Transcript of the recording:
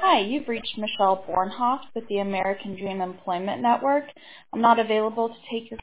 Hi, you've reached Michelle Bornhoff with the American Dream Employment Network. I'm not available to take your